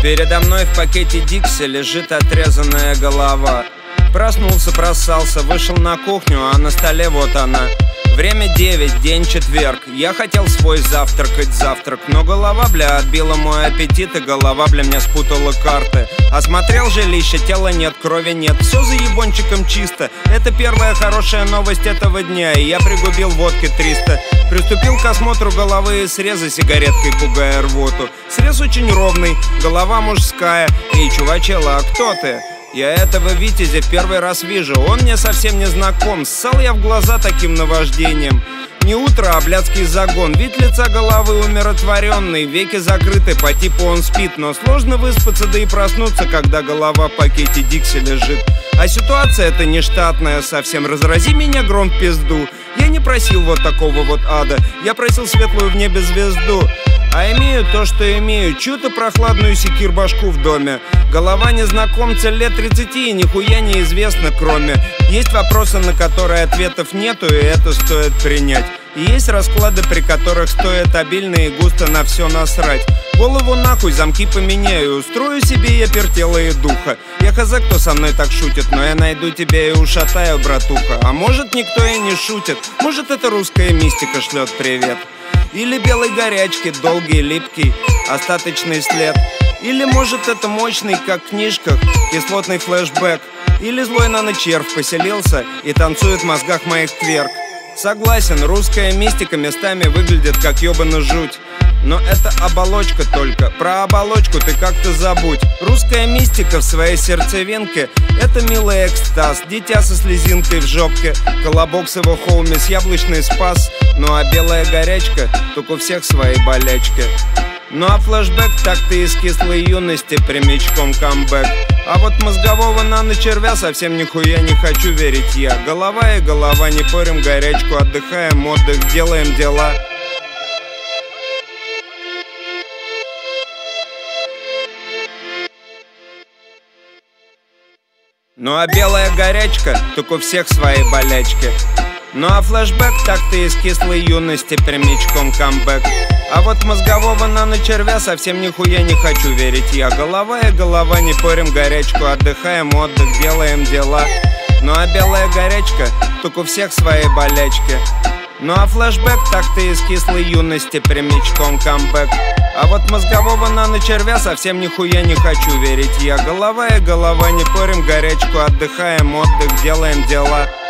Передо мной в пакете Дикси лежит отрезанная голова. Проснулся, просался, вышел на кухню, а на столе вот она. Время 9, день четверг. Я хотел свой завтракать завтрак, но голова, бля, отбила мой аппетит, и голова, бля, мне спутала карты. Осмотрел жилище, тела нет, крови нет, все за ебончиком чисто. Это первая хорошая новость этого дня, и я пригубил водки 300. Приступил к осмотру головы и среза сигареткой, пугая рвоту. Срез очень ровный, голова мужская. Эй, чувачела, а кто ты? Я этого Витязя в первый раз вижу, он мне совсем не знаком. Ссал я в глаза таким наваждением. Не утро, а блядский загон. Вид лица головы умиротворенный, веки закрыты, по типу он спит. Но сложно выспаться, да и проснуться, когда голова в пакете Дикси лежит. А ситуация эта нештатная совсем, разрази меня гром в пизду. Я не просил вот такого вот ада, я просил светлую в небе звезду. А имею то, что имею, чью-то прохладную секир-башку в доме. Голова незнакомца лет 30 и нихуя неизвестно кроме. Есть вопросы, на которые ответов нету, и это стоит принять. И есть расклады, при которых стоит обильно и густо на все насрать. Голову нахуй, замки поменяю, устрою себе я пертела и духа. Я хз, кто со мной так шутит, но я найду тебя и ушатаю, братуха. А может, никто и не шутит, может, это русская мистика шлет привет. Или белой горячки, долгий, липкий, остаточный след. Или может это мощный, как в книжках, кислотный флешбэк. Или злой наночервь поселился и танцует в мозгах моих кверк. Согласен, русская мистика местами выглядит как ёбаная жуть. Но это оболочка только, про оболочку ты как-то забудь. Русская мистика в своей сердцевинке — это милый экстаз, дитя со слезинкой в жопке, колобок с его хоуми с яблочный спас. Ну а белая горячка, только у всех свои болячки. Ну а флешбэк так-то из кислой юности прямичком камбэк. А вот мозгового наночервя совсем нихуя не хочу верить я. Голова и голова, не порим горячку, отдыхаем, отдых, делаем дела. Ну а белая горячка, только у всех свои болячки. Ну а флешбэк так-то из кислой юности прямичком камбэк. А вот мозгового наночервя совсем нихуя не хочу верить я. Голова и голова, не порим горячку, отдыхаем, отдых, делаем дела. Ну а белая горячка, только у всех свои болячки. Ну а флешбэк так-то из кислой юности прямичком камбэк. А вот мозгового наночервя совсем нихуя не хочу верить я. Голова и голова, не порим горячку, отдыхаем, отдых, делаем дела.